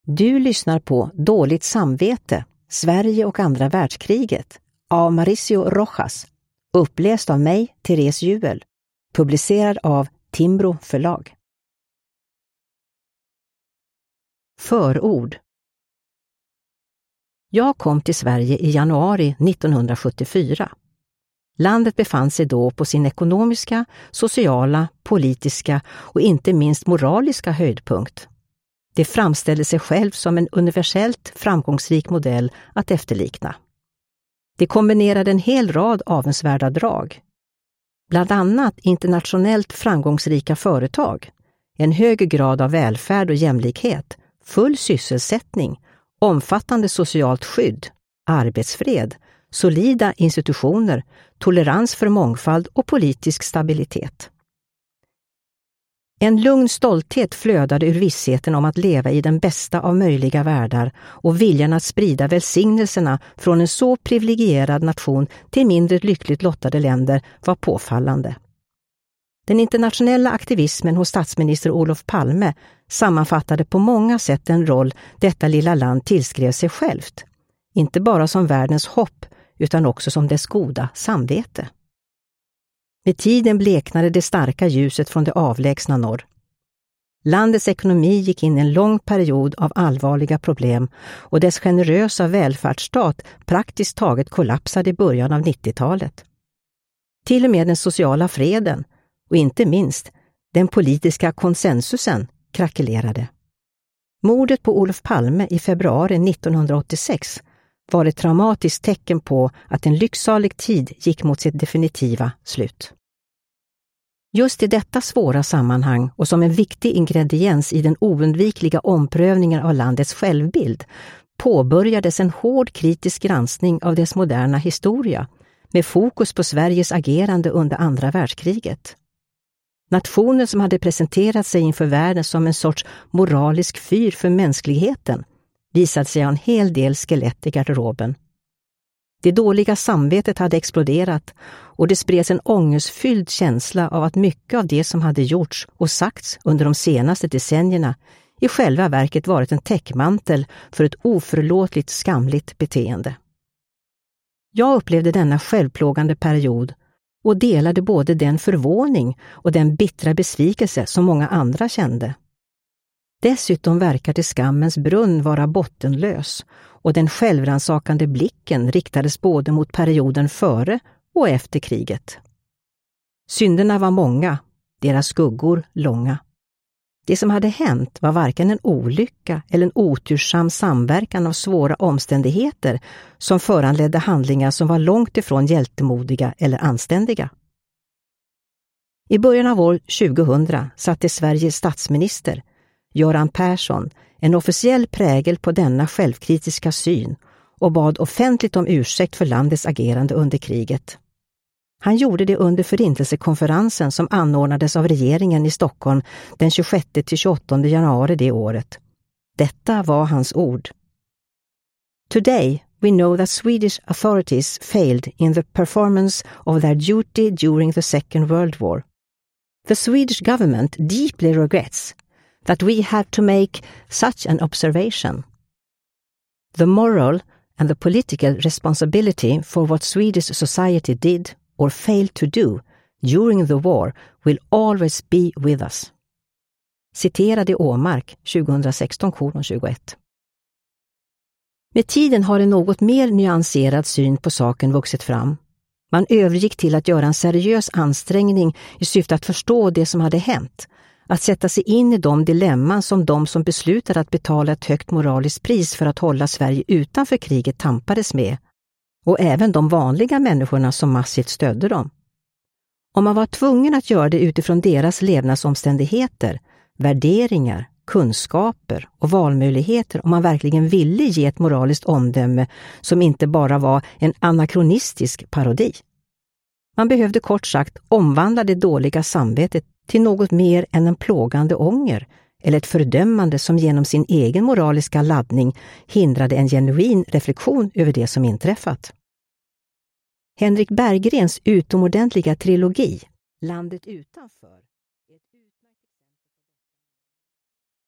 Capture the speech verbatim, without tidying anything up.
Du lyssnar på Dåligt samvete, Sverige och andra världskriget av Mauricio Rojas, uppläst av mig, Therese Juel, publicerad av Timbro förlag. Förord. Jag kom till Sverige i januari nittonhundrasjuttiofyra. Landet befann sig då på sin ekonomiska, sociala, politiska och inte minst moraliska höjdpunkt. Det framställde sig själv som en universellt framgångsrik modell att efterlikna. Det kombinerade en hel rad avundsvärda drag. Bland annat internationellt framgångsrika företag, en hög grad av välfärd och jämlikhet, full sysselsättning, omfattande socialt skydd, arbetsfred, solida institutioner, tolerans för mångfald och politisk stabilitet. En lugn stolthet flödade ur vissheten om att leva i den bästa av möjliga världar och viljan att sprida välsignelserna från en så privilegierad nation till mindre lyckligt lottade länder var påfallande. Den internationella aktivismen hos statsminister Olof Palme sammanfattade på många sätt den roll detta lilla land tillskrev sig självt, inte bara som världens hopp utan också som dess goda samvete. Med tiden bleknade det starka ljuset från det avlägsna norr. Landets ekonomi gick in i en lång period av allvarliga problem och dess generösa välfärdsstat praktiskt taget kollapsade i början av nittiotalet. Till och med den sociala freden och inte minst den politiska konsensusen krackelerade. Mordet på Olof Palme i februari nittonhundraåttiosex var ett traumatiskt tecken på att en lycksalig tid gick mot sitt definitiva slut. Just i detta svåra sammanhang och som en viktig ingrediens i den oundvikliga omprövningen av landets självbild påbörjades en hård kritisk granskning av dess moderna historia med fokus på Sveriges agerande under andra världskriget. Nationen som hade presenterat sig inför världen som en sorts moralisk fyr för mänskligheten visade sig ha en hel del skelett i garderoben. Det dåliga samvetet hade exploderat och det spreds en ångestfylld känsla av att mycket av det som hade gjorts och sagts under de senaste decennierna i själva verket varit en täckmantel för ett oförlåtligt skamligt beteende. Jag upplevde denna självplågande period och delade både den förvåning och den bittra besvikelse som många andra kände. Dessutom verkade skammens brunn vara bottenlös och den självransakande blicken riktades både mot perioden före och efter kriget. Synderna var många, deras skuggor långa. Det som hade hänt var varken en olycka eller en otursam samverkan av svåra omständigheter som föranledde handlingar som var långt ifrån hjältemodiga eller anständiga. I början av år tjugohundra satte Sveriges statsminister Göran Persson en officiell prägel på denna självkritiska syn och bad offentligt om ursäkt för landets agerande under kriget. Han gjorde det under förintelsekonferensen som anordnades av regeringen i Stockholm den tjugosjätte till tjugoåttonde januari det året. Detta var hans ord. Today we know that Swedish authorities failed in the performance of their duty during the Second World War. The Swedish government deeply regrets that we had to make such an observation. The moral and the political responsibility for what Swedish society did or failed to do during the war will always be with us. Citerade Åmark tjugohundrasexton tjugoett. Med tiden har en något mer nyanserad syn på saken vuxit fram. Man övergick till att göra en seriös ansträngning i syfte att förstå det som hade hänt, att sätta sig in i de dilemman som de som beslutade att betala ett högt moraliskt pris för att hålla Sverige utanför kriget tampades med, och även de vanliga människorna som massivt stödde dem. Om man var tvungen att göra det utifrån deras levnadsomständigheter, värderingar, kunskaper och valmöjligheter om man verkligen ville ge ett moraliskt omdöme som inte bara var en anakronistisk parodi. Man behövde kort sagt omvandla det dåliga samvetet till något mer än en plågande ånger eller ett fördömande som genom sin egen moraliska laddning hindrade en genuin reflektion över det som inträffat. Henrik Berggrens utomordentliga trilogi Landet utanför